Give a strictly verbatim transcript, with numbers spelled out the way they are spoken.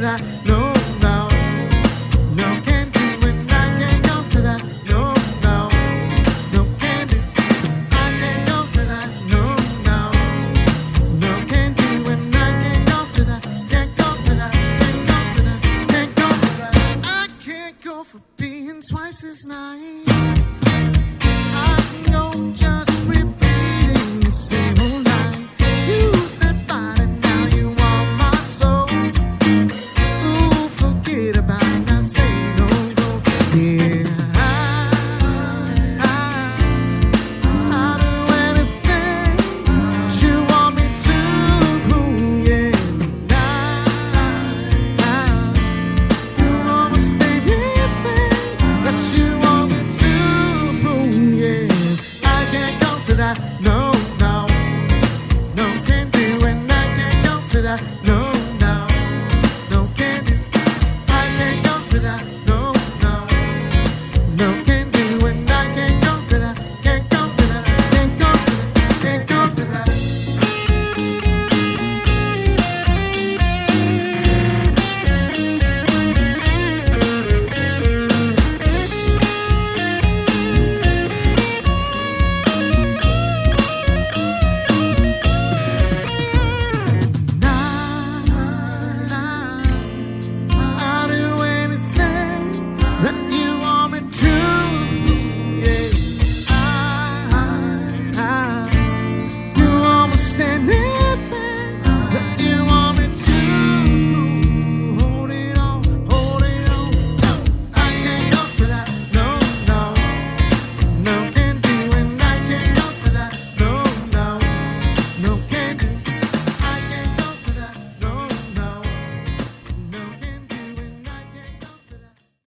that. No, no, no, can't do it. I can't go for that. No, no, no, can't do. I can't go for that. No, no, no, can't do it. I can't go for that. Can't go for that. Can't go for that. Can't go for that. I can't go for being twice as nice. I can go just repeating the same old line. Use that body, now you want my soul. Ooh, forget about it, now say no go. Yeah, I, I, I'll do anything you want me to. Yeah, I, I do almost anything that you want me to. Yeah, I can't go for that. No, no, no, can't do it. I can't go for that. No.